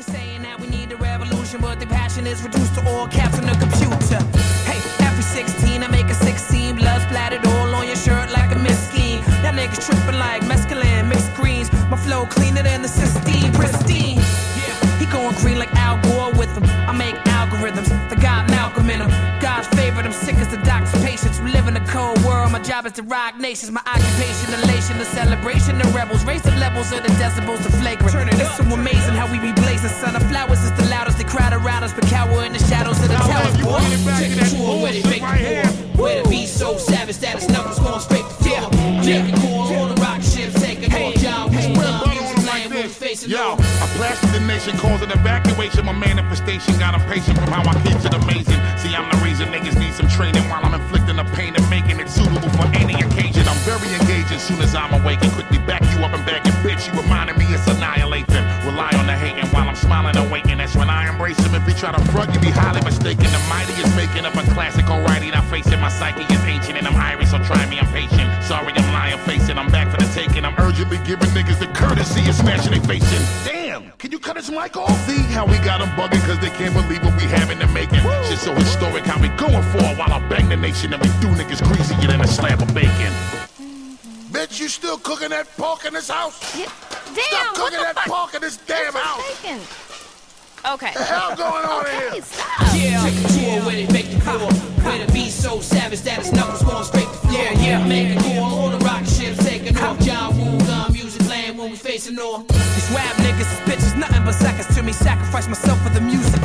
They're saying that we need a revolution, but the passion is reduced to all caps on the computer. Hey, every 16 I make a 16, blood splattered all on your shirt like a misscheme. Y'all niggas tripping like mescaline, mixed greens. My flow cleaner than the Sistine, pristine. He going green like Al Gore with him. I make algorithms that got Malcolm in them. God's favorite, I'm sick as the doctor's patients. We live in a cold world, my job is to rock nations. My occupation, elation, the celebration, the rebels. Raise the levels of the decibels to flagrant. It's so amazing how we be blazing. Son of flowers is the loudest. They crowd around us, but cower in the shadows of the towers. Boy, take a tour where they make the war. Where the beat so savage that its knuckles going straight to the floor. Making call on the rocket ship, taking off. John Wayne, music playing, we'll be facing yo, I blasted the nation, causing evacuation. My manifestation got impatient from how I keep it amazing. See, I'm the reason niggas need some training while I'm inflicting the pain and making it suitable for any occasion. I'm very engaged as soon as I'm awake and quickly back you up and bag your bitch. You reminded me it's annihilate them. Rely on the hating while I'm smiling and waiting. That's when I embrace him. If you try to front, you be highly mistaken. The mighty is making up a classic alrighty. Now facing my psyche is ancient and I'm Irish, so try me, I'm patient. Sorry, I'm lying facing. I'm back for the taking. I'm urgently giving niggas the courtesy of smashing they facing. Damn, can you cut his mic off? See how we got them bugging cause they can't believe what we have in the making. Shit so historic how we going for it while I bang the nation and we do niggas greasier than a slab of bacon. Bitch, you still cooking that pork in this house? Yeah. Damn, stop cooking that pork in this damn house. Bacon. Okay. What the hell going on here? Stop. Yeah, take a tour where they make the floor. Where the beat so savage that its knuckles going straight to the floor. Yeah, make a call on the rocket ship taking off. John Woo gun music playing when we facing off. These rap niggas is bitches, nothing but seconds to me. Sacrifice myself for the music.